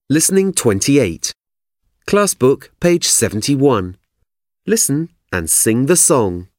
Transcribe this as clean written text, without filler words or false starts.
Listening 28. Class book, page 71. Listen and sing the song.